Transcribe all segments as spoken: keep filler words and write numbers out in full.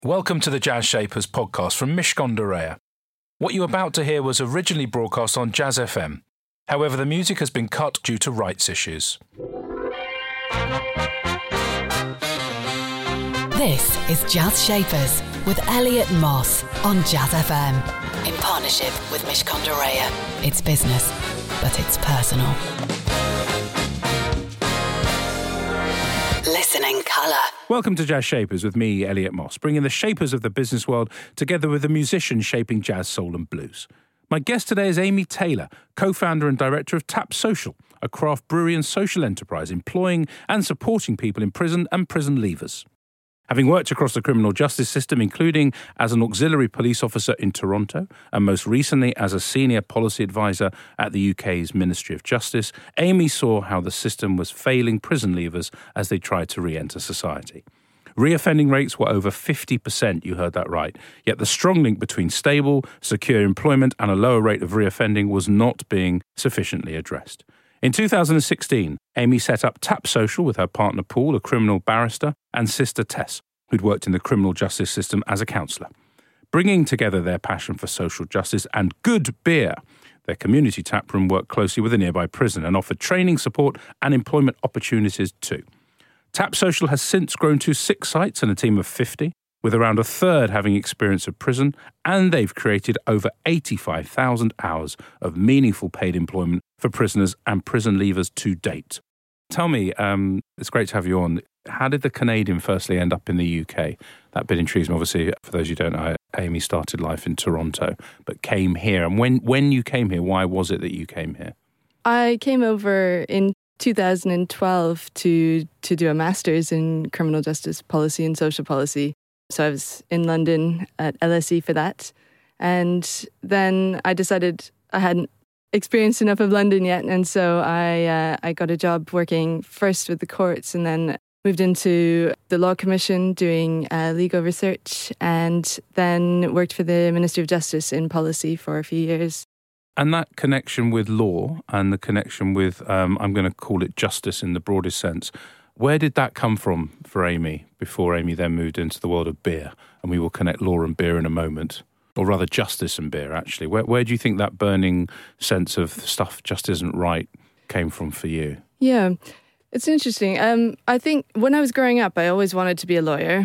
Welcome to the Jazz Shapers podcast from Mishcon de Reya. What you're about to hear was originally broadcast on Jazz F M. However, the music has been cut due to rights issues. This is Jazz Shapers with Elliot Moss on Jazz F M. In partnership with Mishcon de Reya. It's business, but it's personal. Listening colour. Welcome to Jazz Shapers with me, Elliot Moss, bringing the shapers of the business world together with the musicians shaping jazz, soul and blues. My guest today is Amy Taylor, co-founder and director of Tap Social, a craft brewery and social enterprise employing and supporting people in prison and prison leavers. Having worked across the criminal justice system, including as an auxiliary police officer in Toronto and most recently as a senior policy advisor at the U K's Ministry of Justice, Amy saw how the system was failing prison leavers as they tried to re-enter society. Reoffending rates were over fifty percent, you heard that right, yet the strong link between stable, secure employment and a lower rate of reoffending was not being sufficiently addressed. In two thousand sixteen, Amy set up Tap Social with her partner Paul, a criminal barrister, and sister Tess, who'd worked in the criminal justice system as a counsellor. Bringing together their passion for social justice and good beer, their community taproom worked closely with a nearby prison and offered training, support and employment opportunities too. Tap Social has since grown to six sites and a team of fifty, with around a third having experience of prison, and they've created over eighty-five thousand hours of meaningful paid employment for prisoners and prison leavers to date. Tell me, um, it's great to have you on. How did the Canadian firstly end up in the U K? That bit intrigues me. Obviously, for those who don't know, Amy started life in Toronto, but came here. And when, when you came here, why was it that you came here? I came over in two thousand twelve to, to do a master's in criminal justice policy and social policy. So I was in London at L S E for that. And then I decided I hadn't experienced enough of London yet. And so I uh, I got a job working first with the courts and then moved into the Law Commission doing uh, legal research and then worked for the Ministry of Justice in policy for a few years. And that connection with law and the connection with, um, I'm going to call it justice in the broadest sense, where did that come from for Amy before Amy then moved into the world of beer? And we will connect law and beer in a moment, or rather justice and beer, actually. Where, where do you think that burning sense of stuff just isn't right came from for you? Yeah, it's interesting. Um, I think when I was growing up, I always wanted to be a lawyer.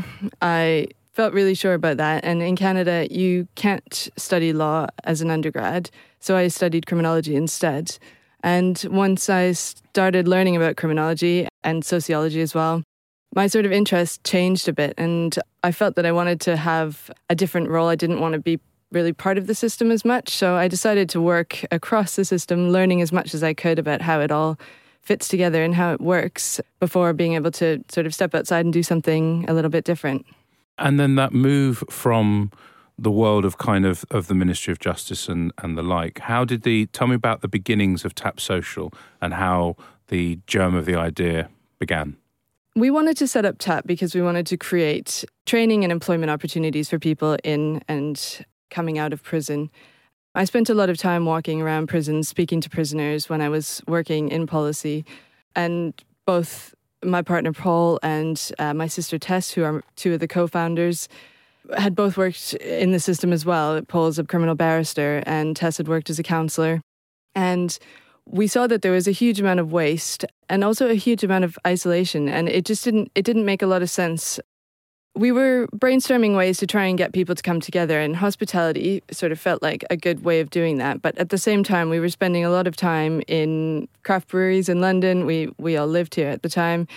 I felt really sure about that. And in Canada, you can't study law as an undergrad. So I studied criminology instead. And once I started learning about criminology and sociology as well, my sort of interest changed a bit. And I felt that I wanted to have a different role. I didn't want to be really part of the system as much. So I decided to work across the system, learning as much as I could about how it all fits together and how it works before being able to sort of step outside and do something a little bit different. And then that move from the world of kind of, of the Ministry of Justice and, and the like, how did the, tell me about the beginnings of Tap Social and how the germ of the idea began. We wanted to set up Tap because we wanted to create training and employment opportunities for people in and coming out of prison. I spent a lot of time walking around prisons, speaking to prisoners when I was working in policy. And both my partner Paul and uh, my sister Tess, who are two of the co-founders, had both worked in the system as well. Paul's a criminal barrister and Tess had worked as a counsellor. And we saw that there was a huge amount of waste and also a huge amount of isolation. And it just didn't, it didn't make a lot of sense. We were brainstorming ways to try and get people to come together, and hospitality sort of felt like a good way of doing that. But at the same time, we were spending a lot of time in craft breweries in London. We we all lived here at the time.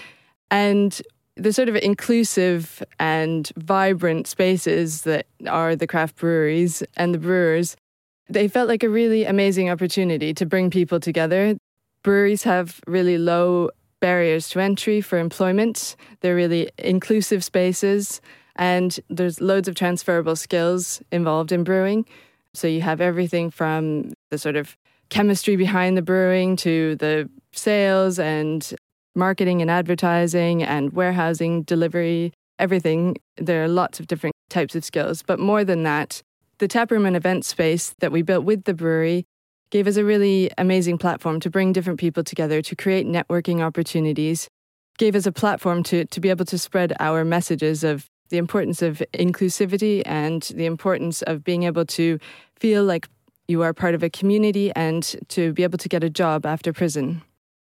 And the sort of inclusive and vibrant spaces that are the craft breweries and the brewers, they felt like a really amazing opportunity to bring people together. Breweries have really low barriers to entry for employment. They're really inclusive spaces, and there's loads of transferable skills involved in brewing. So you have everything from the sort of chemistry behind the brewing to the sales and marketing and advertising and warehousing, delivery, everything. There are lots of different types of skills. But more than that, the taproom and event space that we built with the brewery gave us a really amazing platform to bring different people together, to create networking opportunities, gave us a platform to, to be able to spread our messages of the importance of inclusivity and the importance of being able to feel like you are part of a community and to be able to get a job after prison.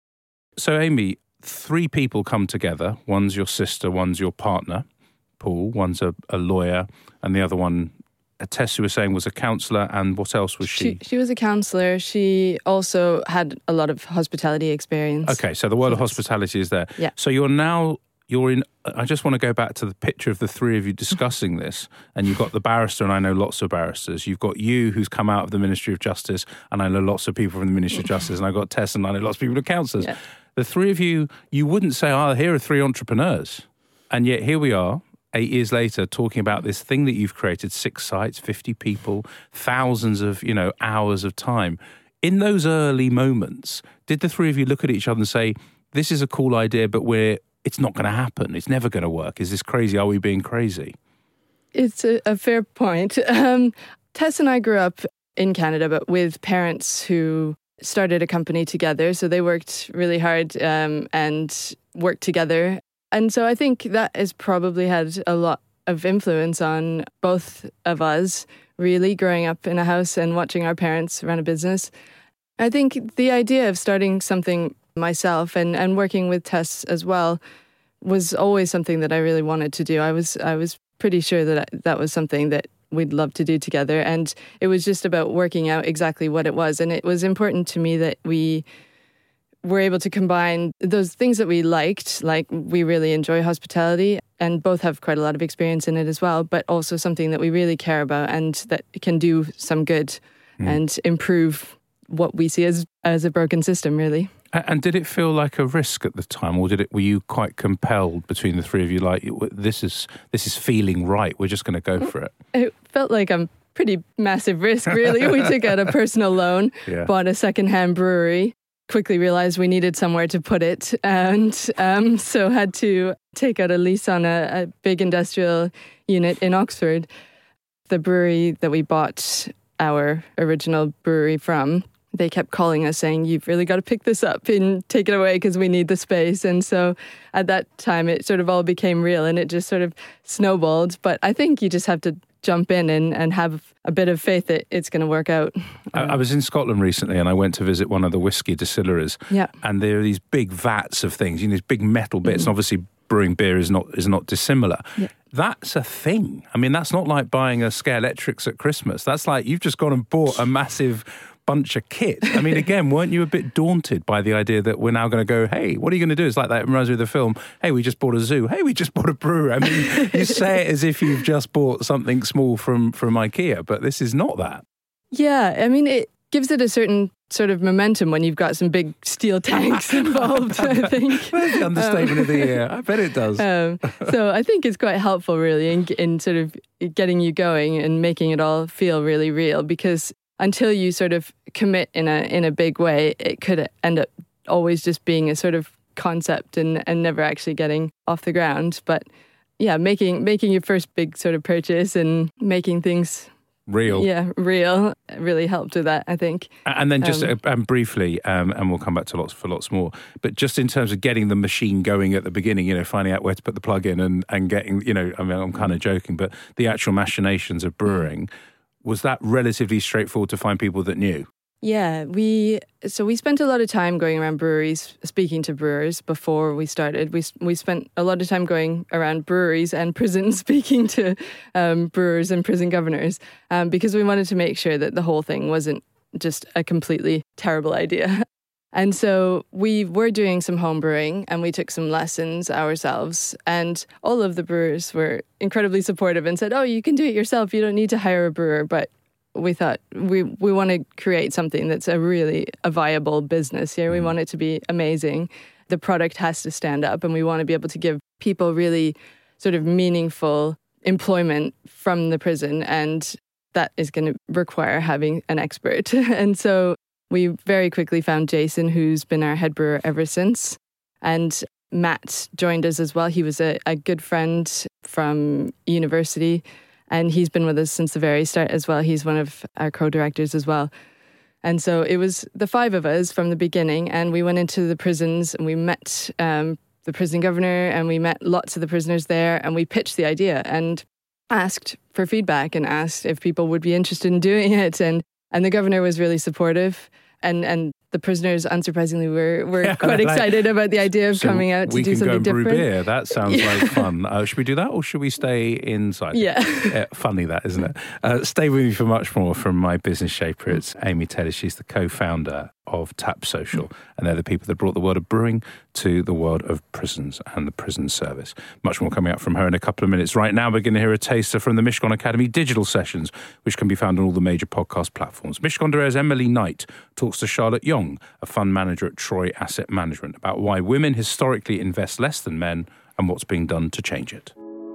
So, Amy, three people come together. One's your sister, one's your partner, Paul, one's a, a lawyer, and the other one, Tess, you were saying, was a counsellor, and what else was she? She, she was a counsellor. She also had a lot of hospitality experience. Okay, so the world of hospitality is there. Yeah. So you're now, you're in, I just want to go back to the picture of the three of you discussing this, and you've got the barrister, and I know lots of barristers. You've got you, who's come out of the Ministry of Justice, and I know lots of people from the Ministry of Justice, and I've got Tess, and I know lots of people who are counsellors. Yeah. The three of you, you wouldn't say, oh, here are three entrepreneurs. And yet here we are, eight years later, talking about this thing that you've created, six sites, fifty people, thousands of, you know, hours of time. In those early moments, did the three of you look at each other and say, this is a cool idea, but we're, it's not going to happen. It's never going to work. Is this crazy? Are we being crazy? It's a, a fair point. Um, Tess and I grew up in Canada, but with parents who started a company together. So they worked really hard um, and worked together. And so I think that has probably had a lot of influence on both of us, really, growing up in a house and watching our parents run a business. I think the idea of starting something myself and, and working with Tess as well was always something that I really wanted to do. I was I was pretty sure that I, that was something that we'd love to do together. And it was just about working out exactly what it was. And it was important to me that we were able to combine those things that we liked, like we really enjoy hospitality and both have quite a lot of experience in it as well, but also something that we really care about and that can do some good mm. and improve what we see as, as a broken system, really. And did it feel like a risk at the time, or did it? Were you quite compelled between the three of you? Like, this is this is feeling right. We're just going to go for it. It felt like a pretty massive risk, really. We took out a personal loan, yeah. bought a secondhand brewery, quickly realized we needed somewhere to put it, and um, so had to take out a lease on a, a big industrial unit in Oxford. The brewery that we bought our original brewery from, they kept calling us saying, you've really got to pick this up and take it away because we need the space. And so at that time, it sort of all became real and it just sort of snowballed. But I think you just have to jump in and, and have a bit of faith that it's going to work out. I, I was in Scotland recently and I went to visit one of the whiskey distilleries. Yeah. And there are these big vats of things, you know, these big metal bits. Mm-hmm. And obviously brewing beer is not is not dissimilar. Yeah. That's a thing. I mean, that's not like buying a Scalextrics at Christmas. That's like you've just gone and bought a massive bunch of kit. I mean, again, weren't you a bit daunted by the idea that we're now going to go, hey, what are you going to do? It's like that, it reminds me of the film, hey, we just bought a zoo. Hey, we just bought a brewery. I mean, you say it as if you've just bought something small from, from IKEA, but this is not that. Yeah, I mean, it gives it a certain sort of momentum when you've got some big steel tanks involved, I think. That's the understatement um, of the year. I bet it does. Um, so I think it's quite helpful, really, in, in sort of getting you going and making it all feel really real, because until you sort of commit in a in a big way, it could end up always just being a sort of concept and, and never actually getting off the ground. But yeah, making making your first big sort of purchase and making things real, yeah, real, really helped with that, I think. And then just um, um, briefly, um, and we'll come back to lots for lots more. But just in terms of getting the machine going at the beginning, you know, finding out where to put the plug in and and getting, you know, I mean, I'm kind of joking, but the actual machinations of brewing. Was that relatively straightforward to find people that knew? Yeah, we so we spent a lot of time going around breweries, speaking to brewers before we started. We we spent a lot of time going around breweries and prisons, speaking to um, brewers and prison governors, um, because we wanted to make sure that the whole thing wasn't just a completely terrible idea. And so we were doing some home brewing and we took some lessons ourselves, and all of the brewers were incredibly supportive and said, oh, you can do it yourself. You don't need to hire a brewer. But we thought we, we want to create something that's a really a viable business here. We want it to be amazing. The product has to stand up and we want to be able to give people really sort of meaningful employment from the prison, and that is going to require having an expert. And so we very quickly found Jason, who's been our head brewer ever since. And Matt joined us as well. He was a, a good friend from university, and he's been with us since the very start as well. He's one of our co-directors as well. And so it was the five of us from the beginning, and we went into the prisons and we met um, the prison governor, and we met lots of the prisoners there, and we pitched the idea and asked for feedback and asked if people would be interested in doing it. And, and the governor was really supportive. And, and the prisoners, unsurprisingly, were, were yeah, quite like, excited about the idea of so coming out to do something different. We can go and brew beer. That sounds yeah. like fun. Uh, should we do that, or should we stay inside? Yeah. yeah funny that, isn't it? Uh, stay with me for much more from my business shaper. It's Amy Taylor. She's the co-founder of Tap Social, and they're the people that brought the world of brewing to the world of prisons and the prison service. Much more coming up from her in a couple of minutes. Right now, we're going to hear a taster from the Mishcon Academy digital sessions, which can be found on all the major podcast platforms. Mishcon de Reya's Emily Knight talks to Charlotte Young, a fund manager at Troy Asset Management, about why women historically invest less than men and what's being done to change it.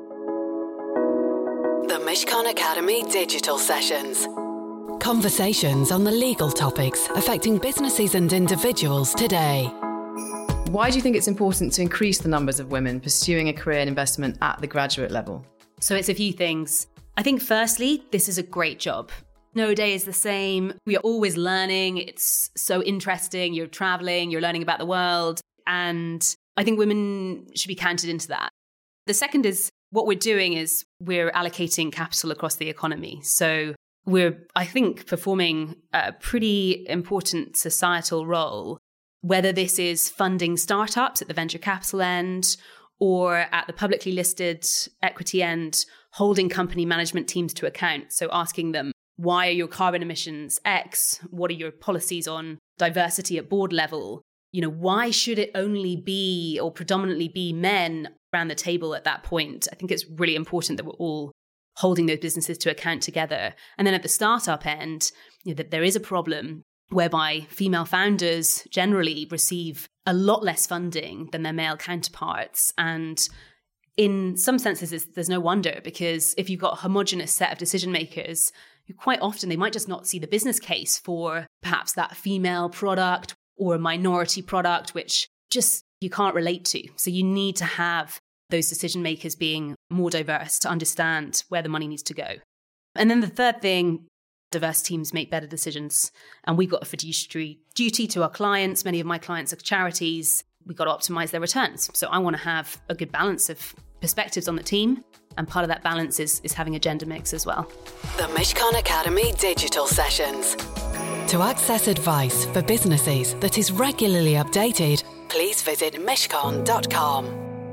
The Mishcon Academy digital sessions. Conversations on the legal topics affecting businesses and individuals today. Why do you think it's important to increase the numbers of women pursuing a career in investment at the graduate level? So it's a few things. I think firstly, this is a great job. No day is the same. We are always learning. It's so interesting. You're traveling, you're learning about the world. And I think women should be counted into that. The second is what we're doing is we're allocating capital across the economy. So we're, I think, performing a pretty important societal role, whether this is funding startups at the venture capital end or at the publicly listed equity end, holding company management teams to account. So asking them, why are your carbon emissions X? What are your policies on diversity at board level? You know, why should it only be or predominantly be men around the table at that point? I think it's really important that we're all holding those businesses to account together. And then at the startup end, you know, that there is a problem whereby female founders generally receive a lot less funding than their male counterparts. And in some senses, there's no wonder, because if you've got a homogenous set of decision makers, quite often they might just not see the business case for perhaps that female product or a minority product, which just you can't relate to. So you need to have those decision makers being more diverse to understand where the money needs to go. And then the third thing, diverse teams make better decisions. And we've got a fiduciary duty to our clients. Many of my clients are charities. We've got to optimize their returns. So I want to have a good balance of perspectives on the team. And part of that balance is, is having a gender mix as well. The Mishcon Academy digital sessions. To access advice for businesses that is regularly updated, please visit mishcon dot com.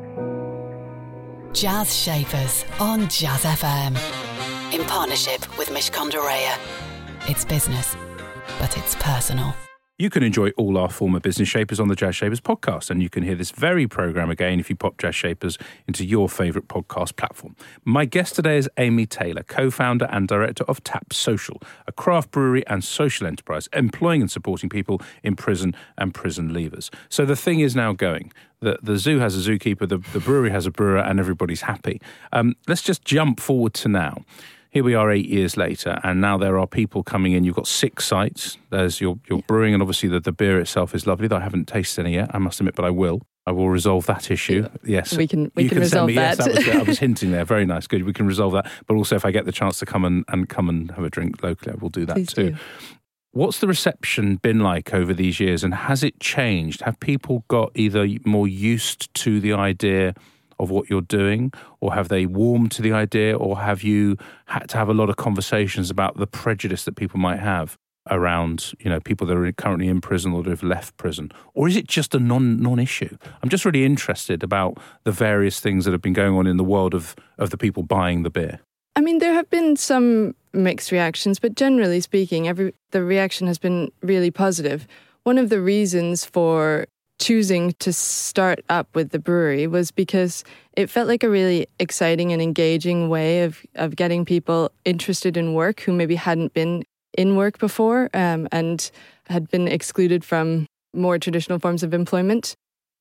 Jazz Shapers on Jazz F M. In partnership with Mishcon de Reya. It's business, but it's personal. You can enjoy all our former Business Shapers on the Jazz Shapers podcast, and you can hear this very programme again if you pop Jazz Shapers into your favourite podcast platform. My guest today is Amy Taylor, co-founder and director of Tap Social, a craft brewery and social enterprise employing and supporting people in prison and prison leavers. So the thing is now going. The, the zoo has a zookeeper, the, the brewery has a brewer, and everybody's happy. Um, let's just jump forward to now. Here we are eight years later, and now there are people coming in. You've got six sites. There's your, your brewing, and obviously the, the beer itself is lovely, though I haven't tasted any yet, I must admit, but I will. I will resolve that issue. Yes. We can we you can, can resolve me, that. Yes, that was, I was hinting there. Very nice. Good. We can resolve that. But also if I get the chance to come and, and come and have a drink locally, I will do that Please too. Do. What's the reception been like over these years, and has it changed? Have people got either more used to the idea of what you're doing, or have they warmed to the idea, or have you had to have a lot of conversations about the prejudice that people might have around, you know, people that are currently in prison or that have left prison? Or is it just a non, non-issue? I'm just really interested about the various things that have been going on in the world of, of the people buying the beer. I mean, there have been some mixed reactions, but generally speaking, every the reaction has been really positive. One of the reasons for choosing to start up with the brewery was because it felt like a really exciting and engaging way of, of getting people interested in work who maybe hadn't been in work before um, and had been excluded from more traditional forms of employment.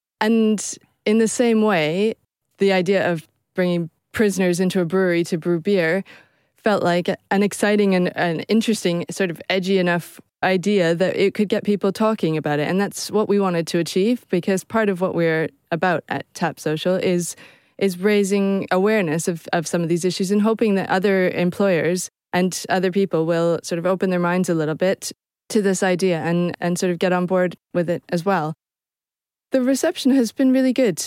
And in the same way, the idea of bringing prisoners into a brewery to brew beer felt like an exciting and an interesting, sort of edgy enough idea that it could get people talking about it. And that's what we wanted to achieve, because part of what we're about at Tap Social is is raising awareness of, of some of these issues and hoping that other employers and other people will sort of open their minds a little bit to this idea and, and sort of get on board with it as well. The reception has been really good.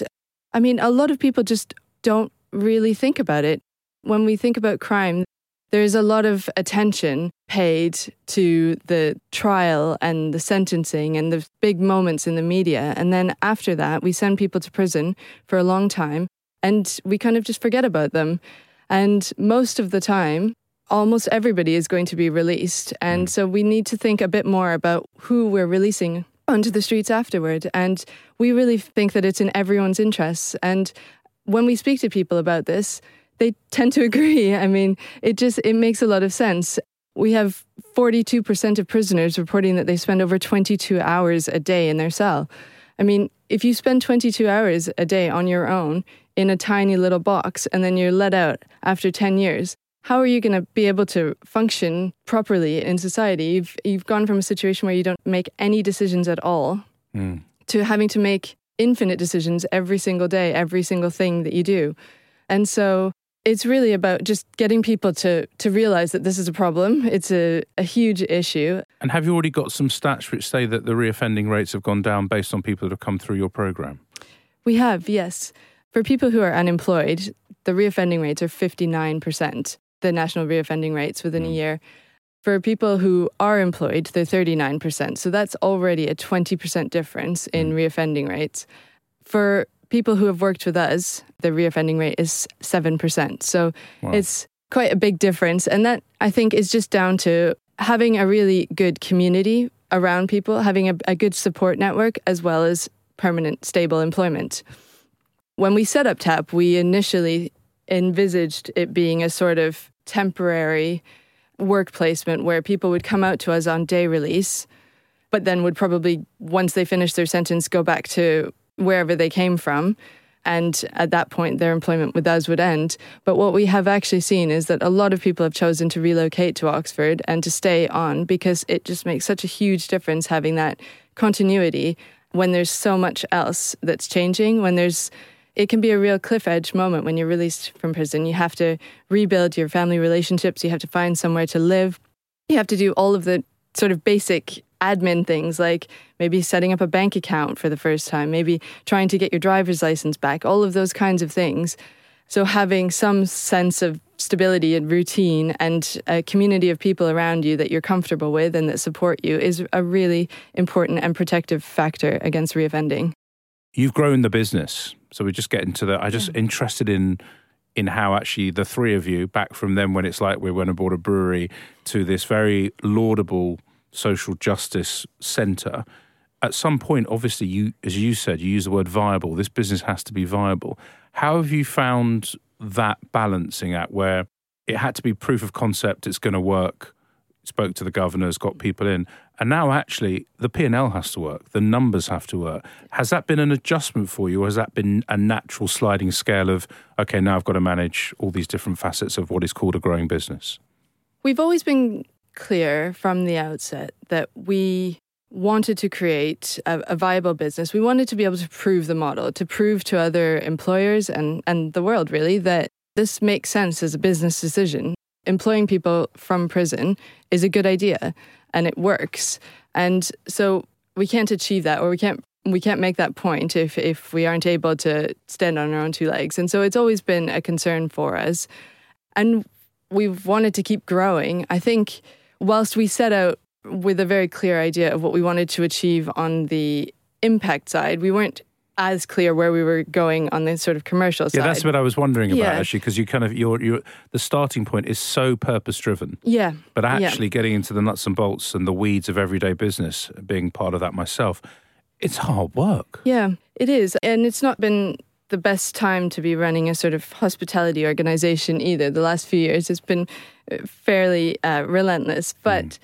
I mean, a lot of people just don't really think about it. When we think about crime, there's a lot of attention paid to the trial and the sentencing and the big moments in the media. And then after that, we send people to prison for a long time and we kind of just forget about them. And most of the time, almost everybody is going to be released. And so we need to think a bit more about who we're releasing onto the streets afterward. And we really think that it's in everyone's interests. And when we speak to people about this, they tend to agree. I mean, it just, it makes a lot of sense. We have forty-two percent of prisoners reporting that they spend over twenty-two hours a day in their cell. I mean, if you spend twenty-two hours a day on your own in a tiny little box and then you're let out after ten years, how are you going to be able to function properly in society? You've, you've gone from a situation where you don't make any decisions at all mm. to having to make infinite decisions every single day, every single thing that you do. And so it's really about just getting people to to realize that this is a problem. It's a, a huge issue. And have you already got some stats which say that the reoffending rates have gone down based on people that have come through your programme? We have, yes. For people who are unemployed, the reoffending rates are fifty-nine percent, the national reoffending rates within mm. a year. For people who are employed, they're thirty-nine percent. So that's already a twenty percent difference in mm. reoffending rates. For people who have worked with us, the reoffending rate is seven percent. So wow. It's quite a big difference. And that, I think, is just down to having a really good community around people, having a, a good support network, as well as permanent, stable employment. When we set up TAP, we initially envisaged it being a sort of temporary work placement where people would come out to us on day release, but then would probably, once they finish their sentence, go back to wherever they came from. And at that point, their employment with us would end. But what we have actually seen is that a lot of people have chosen to relocate to Oxford and to stay on because it just makes such a huge difference having that continuity when there's so much else that's changing, when there's it can be a real cliff edge moment when you're released from prison. You have to rebuild your family relationships. You have to find somewhere to live. You have to do all of the sort of basic admin things like maybe setting up a bank account for the first time, maybe trying to get your driver's license back, all of those kinds of things. So having some sense of stability and routine and a community of people around you that you're comfortable with and that support you is a really important and protective factor against reoffending. You've grown the business. So we're just getting to the, I'm just yeah. interested in in how actually the three of you, back from then when it's like we went aboard a brewery to this very laudable social justice centre, at some point, obviously, you, as you said, you use the word viable. This business has to be viable. How have you found that balancing act where it had to be proof of concept, it's going to work, spoke to the governors, got people in, and now actually the P and L has to work, the numbers have to work. Has that been an adjustment for you, or has that been a natural sliding scale of, okay, now I've got to manage all these different facets of what is called a growing business? We've always been clear from the outset that we wanted to create a, a viable business. We wanted to be able to prove the model, to prove to other employers and, and the world really that this makes sense as a business decision. Employing people from prison is a good idea and it works. And so we can't achieve that, or we can't we can't make that point if, if we aren't able to stand on our own two legs. And so it's always been a concern for us. And we've wanted to keep growing. I think whilst we set out with a very clear idea of what we wanted to achieve on the impact side, we weren't as clear where we were going on the sort of commercial side. Yeah, that's what I was wondering about, yeah. actually, because you kind of, your your the starting point is so purpose-driven. Yeah. But actually yeah. getting into the nuts and bolts and the weeds of everyday business, being part of that myself, it's hard work. Yeah, it is. And it's not been the best time to be running a sort of hospitality organization either. The last few years has been fairly uh, relentless. But mm.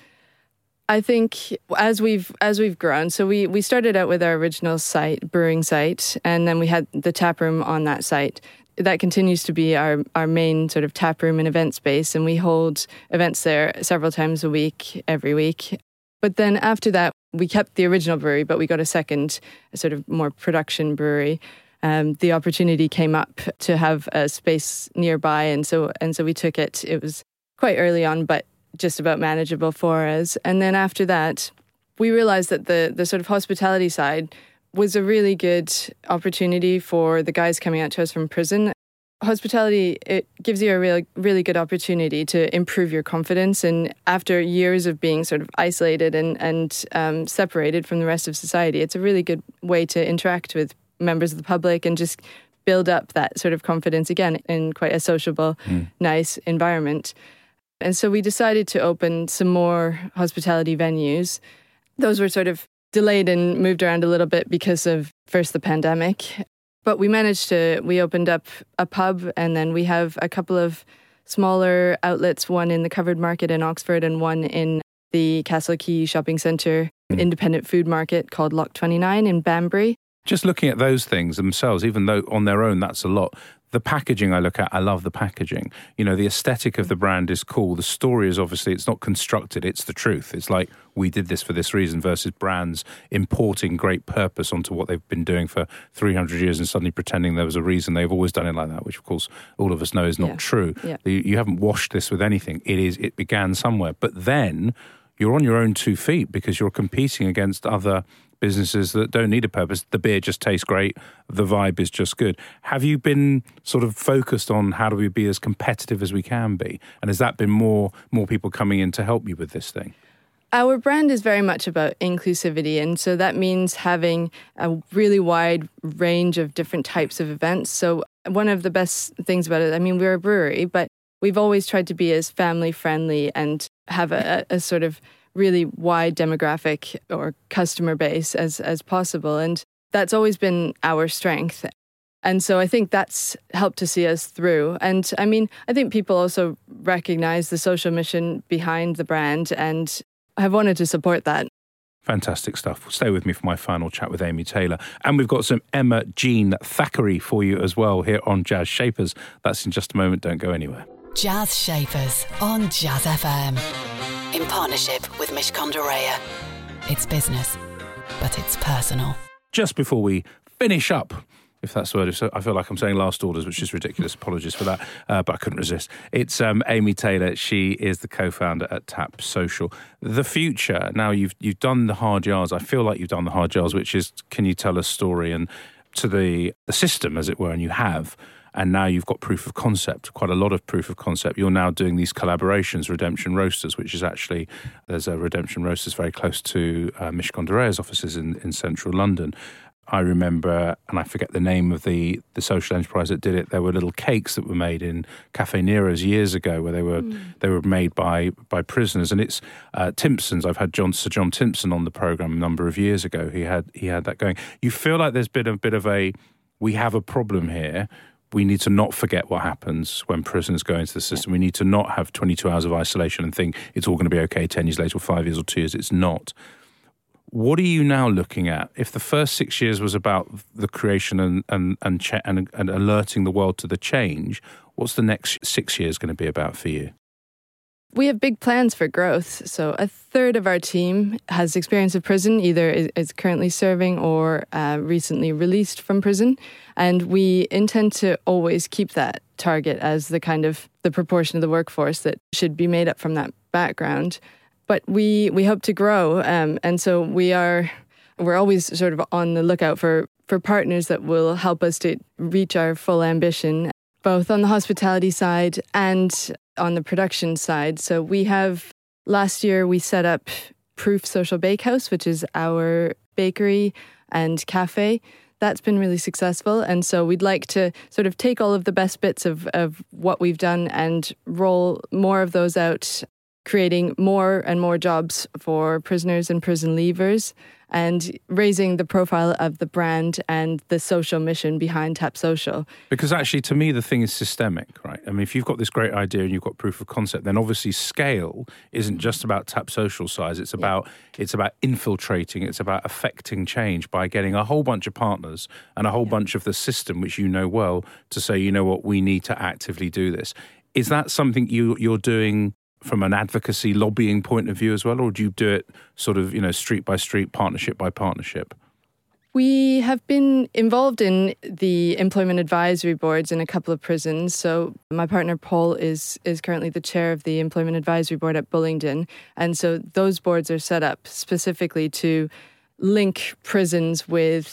I think as we've as we've grown, so we, we started out with our original site, brewing site, and then we had the tap room on that site. That continues to be our, our main sort of tap room and event space, and we hold events there several times a week, every week. But then after that, we kept the original brewery, but we got a second a sort of more production brewery. Um, the opportunity came up to have a space nearby, and so and so we took it. It was quite early on, but just about manageable for us. And then after that, we realized that the the sort of hospitality side was a really good opportunity for the guys coming out to us from prison. Hospitality, it gives you a really, really good opportunity to improve your confidence. And after years of being sort of isolated and, and um, separated from the rest of society, it's a really good way to interact with members of the public and just build up that sort of confidence again in quite a sociable, mm. nice environment. And so we decided to open some more hospitality venues. Those were sort of delayed and moved around a little bit because of first the pandemic. But we managed to, we opened up a pub, and then we have a couple of smaller outlets, one in the Covered Market in Oxford and one in the Castle Quay Shopping Centre mm. independent food market called Lock twenty-nine in Banbury. Just looking at those things themselves, even though on their own that's a lot, the packaging I look at, I love the packaging. You know, the aesthetic of the brand is cool. The story is obviously, it's not constructed, it's the truth. It's like, we did this for this reason versus brands importing great purpose onto what they've been doing for three hundred years and suddenly pretending there was a reason. They've always done it like that, which of course all of us know is not yeah. true. Yeah. You, you haven't washed this with anything. It is, it began somewhere. But then you're on your own two feet because you're competing against other businesses that don't need a purpose. The beer just tastes great. The vibe is just good. Have you been sort of focused on how do we be as competitive as we can be? And has that been more more people coming in to help you with this thing? Our brand is very much about inclusivity. And so that means having a really wide range of different types of events. So one of the best things about it, I mean, we're a brewery, but we've always tried to be as family friendly and have a, a sort of really wide demographic or customer base as as possible. And that's always been our strength. And so I think that's helped to see us through. And I mean, I think people also recognize the social mission behind the brand and have wanted to support that. Fantastic stuff. Stay with me for my final chat with Amy Taylor. And we've got some Emma Jean Thackeray for you as well here on Jazz Shapers. That's in just a moment. Don't go anywhere. Jazz Shapers on Jazz F M. In partnership with Mishcon de Reya. It's business, but it's personal. Just before we finish up, if that's the word, so I feel like I'm saying last orders, which is ridiculous. Apologies for that, uh, but I couldn't resist. It's um, Amy Taylor. She is the co-founder at Tap Social. The future, now you've you've done the hard yards. I feel like you've done the hard yards, which is, can you tell a story and to the, the system, as it were, and you have. And now you've got proof of concept, quite a lot of proof of concept. You're now doing these collaborations, Redemption Roasters, which is actually, there's a Redemption Roasters very close to uh, Mishcon de Reya's offices in, in central London. I remember, and I forget the name of the, the social enterprise that did it, there were little cakes that were made in Cafe Nero's years ago where they were mm. they were made by by prisoners. And it's uh, Timpson's. I've had John, Sir John Timpson on the programme a number of years ago. He had he had that going. You feel like there's been a bit of a, we have a problem here. We need to not forget what happens when prisoners go into the system. We need to not have twenty-two hours of isolation and think it's all going to be okay ten years later or five years or two years. It's not. What are you now looking at? If the first six years was about the creation and and and, ch- and and alerting the world to the change, what's the next six years going to be about for you? We have big plans for growth. So a third of our team has experience of prison, either is currently serving or uh, recently released from prison. And we intend to always keep that target as the kind of the proportion of the workforce that should be made up from that background. But we we hope to grow. Um, and so we are, we're always sort of on the lookout for, for partners that will help us to reach our full ambition, both on the hospitality side and on the production side. So we have, last year we set up Proof Social Bakehouse, which is our bakery and cafe. That's been really successful. And so we'd like to sort of take all of the best bits of, of what we've done and roll more of those out, creating more and more jobs for prisoners and prison leavers, and raising the profile of the brand and the social mission behind Tap Social. Because actually, to me, the thing is systemic, right? I mean, if you've got this great idea and you've got proof of concept, then obviously scale isn't just about Tap Social size. It's about yeah. it's about infiltrating. It's about affecting change by getting a whole bunch of partners and a whole yeah. bunch of the system, which you know well, to say, you know what, we need to actively do this. Is that something you you're doing from an advocacy lobbying point of view as well, or do you do it sort of, you know, street by street, partnership by partnership? We have been involved in the employment advisory boards in a couple of prisons. So my partner Paul is is currently the chair of the employment advisory board at Bullingdon, and so those boards are set up specifically to link prisons with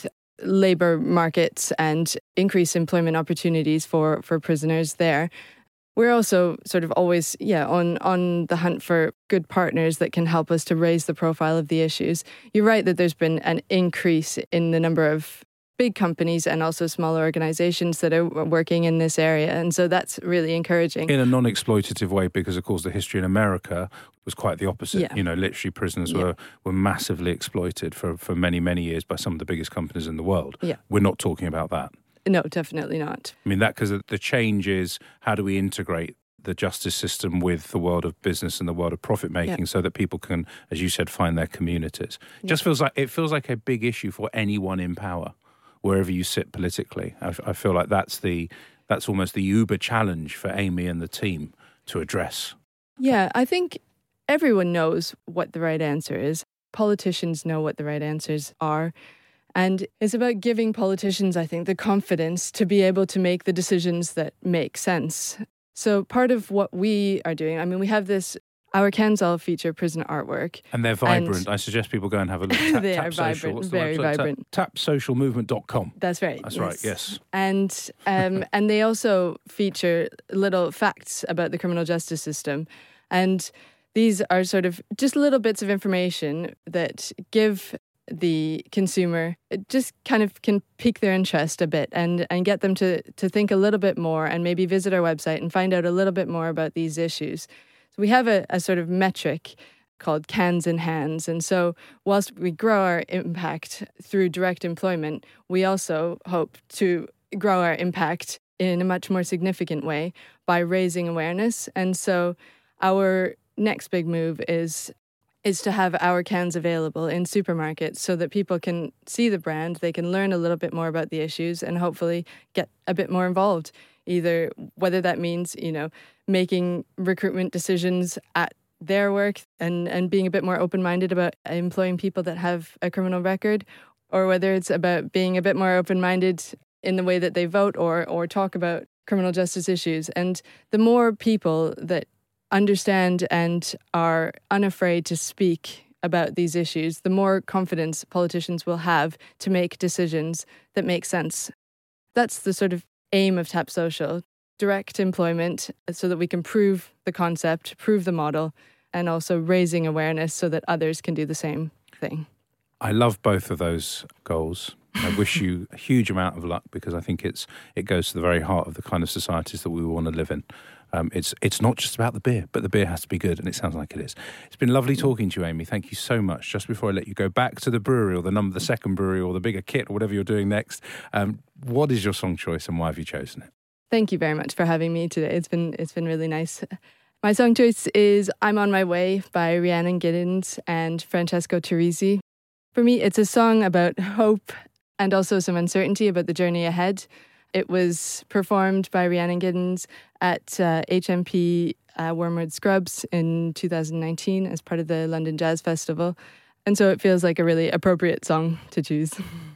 labour markets and increase employment opportunities for, for prisoners there. We're also sort of always, yeah, on, on the hunt for good partners that can help us to raise the profile of the issues. You're right that there's been an increase in the number of big companies and also smaller organisations that are working in this area. And so that's really encouraging. In a non-exploitative way, because, of course, the history in America was quite the opposite. Yeah. You know, literally prisoners Yeah. were, were massively exploited for, for many, many years by some of the biggest companies in the world. Yeah. We're not talking about that. No, definitely not. I mean, that because the change is how do we integrate the justice system with the world of business and the world of profit making Yeah. so that people can, as you said, find their communities. Yeah. Just feels like it feels like a big issue for anyone in power, wherever you sit politically. I, I feel like that's the that's almost the uber challenge for Amy and the team to address. Yeah, I think everyone knows what the right answer is. Politicians know what the right answers are. And it's about giving politicians, I think, the confidence to be able to make the decisions that make sense. So part of what we are doing, I mean, we have this, our cans all feature prison artwork. And they're vibrant. And I suggest people go and have a look. Tap, they tap are social. vibrant, What's the very website? vibrant. Tap, tap social movement dot com. That's right. That's right, yes. And um, and they also feature little facts about the criminal justice system. And these are sort of just little bits of information that give the consumer, it just kind of can pique their interest a bit and, and get them to, to think a little bit more and maybe visit our website and find out a little bit more about these issues. So we have a, a sort of metric called cans in hands. And so whilst we grow our impact through direct employment, we also hope to grow our impact in a much more significant way by raising awareness. And so our next big move is is to have our cans available in supermarkets so that people can see the brand, they can learn a little bit more about the issues and hopefully get a bit more involved. Either whether that means, you know, making recruitment decisions at their work and, and being a bit more open-minded about employing people that have a criminal record, or whether it's about being a bit more open-minded in the way that they vote or or talk about criminal justice issues. And the more people that understand and are unafraid to speak about these issues, the more confidence politicians will have to make decisions that make sense. That's the sort of aim of Tap Social, direct employment so that we can prove the concept, prove the model, and also raising awareness so that others can do the same thing. I love both of those goals. I wish you a huge amount of luck because I think it's it goes to the very heart of the kind of societies that we want to live in. Um, it's it's not just about the beer, but the beer has to be good, and it sounds like it is. It's been lovely talking to you, Amy. Thank you so much. Just before I let you go back to the brewery or the number, the second brewery or the bigger kit or whatever you're doing next, um, what is your song choice and why have you chosen it? Thank you very much for having me today. It's been it's been really nice. My song choice is "I'm on My Way" by Rhiannon Giddens and Francesco Turrisi. For me, it's a song about hope and also some uncertainty about the journey ahead. It was performed by Rhiannon Giddens at uh, H M P uh, Wormwood Scrubs in two thousand nineteen as part of the London Jazz Festival. And so it feels like a really appropriate song to choose.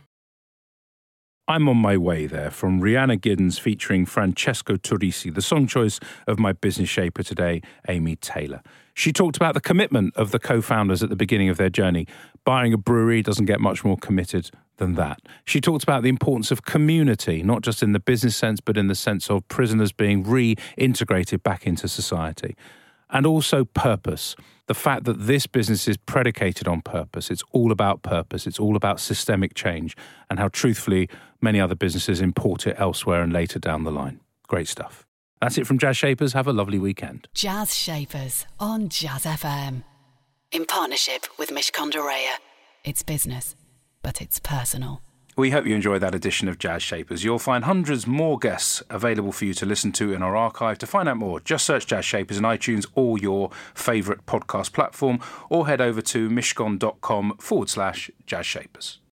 I'm on My Way there from Rhiannon Giddens featuring Francesco Turrisi, the song choice of my business shaper today, Amy Taylor. She talked about the commitment of the co-founders at the beginning of their journey. Buying a brewery doesn't get much more committed than that. She talked about the importance of community, not just in the business sense, but in the sense of prisoners being reintegrated back into society. And also purpose. The fact that this business is predicated on purpose. It's all about purpose. It's all about systemic change and how truthfully many other businesses import it elsewhere and later down the line. Great stuff. That's it from Jazz Shapers. Have a lovely weekend. Jazz Shapers on Jazz F M. In partnership with Mishcon de Reya. It's business, but it's personal. We hope you enjoyed that edition of Jazz Shapers. You'll find hundreds more guests available for you to listen to in our archive. To find out more, just search Jazz Shapers in iTunes or your favourite podcast platform, or head over to mishcon.com forward slash Jazz Shapers.